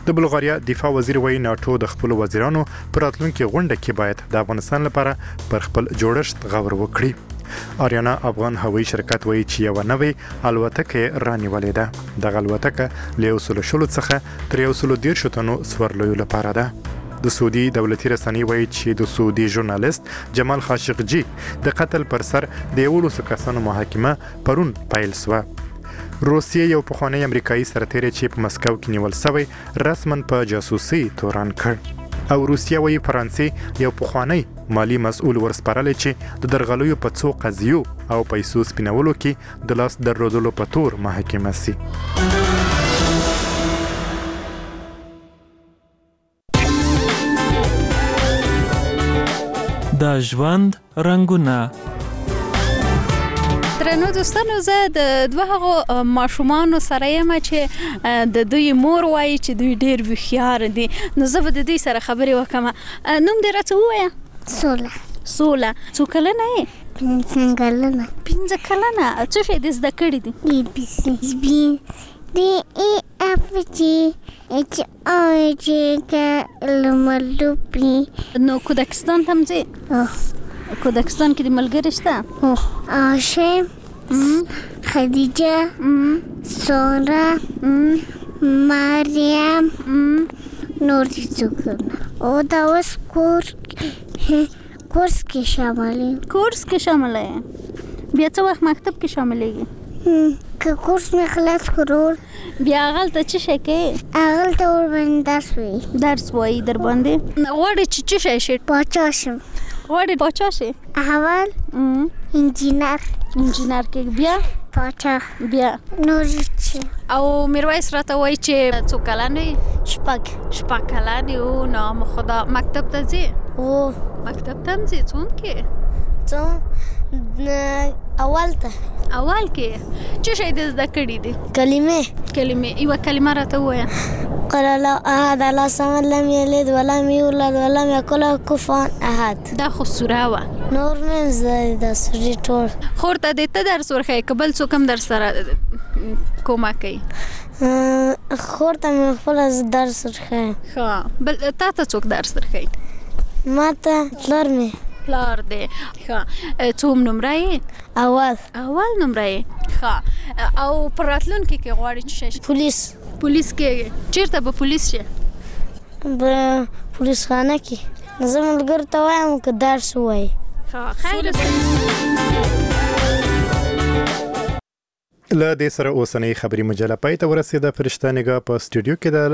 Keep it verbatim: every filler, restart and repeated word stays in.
د بلغاریا دفاع وزیر وایي ناتو د خپل وزیرانو پر راتلونکي غونډه کې باید د افغانستان لپاره پر خپل جوړښت غور وکړي. آریانا افغان هوایي شرکت وایي چې یو نوې الوتکه رانیولې ده. دغه الوتکه له یو سلو شلو څخه تر یو سلو دیرشو تنو سورلیو لپاره ده. د سعودي دولتي رسنۍ وایي چې د سعودي ژورنالیست جمال خاشقجي د قتل پر سر د یولسو کسانو محاکمه پرون پیل شوه. روسیې یو پخوانی امریکایي سرتیری چې په مسکو کې نیول شوی رسما په جاسوسي تورن کړ او روسیه وایي فرانسې یو پخوانی مالی مسؤل ورسپارلی چې د درغلیو په څو قضیو او پیسو سپینولو کې د لاس درلودلو په تور محاکمه سي. د ژوند رنګونه. درنو دوستانو، زه د دوه هغو ماشومانو سره یم چې د دوی مور وایي چې دوی ډېر هوښیار دي، نو زه به د دوی سره خبرې وکړم. نوم دې راته ووایه. سوله. سوله. څو کلنه یې؟ پنځه کلنه. پنځه کلنه. څه شی دې زده کړي دي؟ ای بي سي بي D E F G H I J K L M N O P. نو کودکستان ته هم ځې؟ کودکستان کې د ملګري شته؟ عاشم، خدیجه، سارا، مریم، نور څوک نه. او دا اوس کور کورس کې شامل یم. کورس کې شامل یې؟ بیا څه وخت مکتب کې شاملېږي؟ که کورس مې خلاص کړو بیا هغلته څه شی کوې؟ هغلته ورباندې درس وایي. درس وایي در باندې؟ غواړې چې څه شی شې؟ پاچا شم. غواړې پاچا شې؟ اول انجینر. انجینر کې بیا؟ پاچا. بیا؟ نور څه. او میرویس راته وایي چې څو کلن یې؟ شپږ. شپږ کلن یې. او نام خدا. مکتب ته ځې؟ او مکتب ته هم ځې؟ څوم کې؟ څوم اول ته. اول کې څه شی دې زده کړي دي؟ کلمې. کلمې. یوه کلمه راته ووایه. قل الله احد الله صمد لم یلد ولم یولد ولم یکن له کفوا احد. دا خو سوره وه. نور مې زده د سورې ټول. خور ته دې ته درس ورښیې که بل څوک هم در سره کومک کوي؟ خور ته مې خپله درس ورښیم. ښه. بل تا ته څوک درس درښیي؟ ما ته پلار مې. پلار دی. ښه. څوم نمره یې؟ اول. اول نمره یې. ښه. او په راتلونکي کې غواړې چې شې؟ پولیس. پولیس کې چیرته به پولیس شې؟ په پولیس خانه کې. زه ملګرو ته وایم که درس ووایي. ښه. خیر. له دې سره اوسنۍ خبري مجله پای ته ورسېده. فرشته نګاه په سټوډیو کې ده.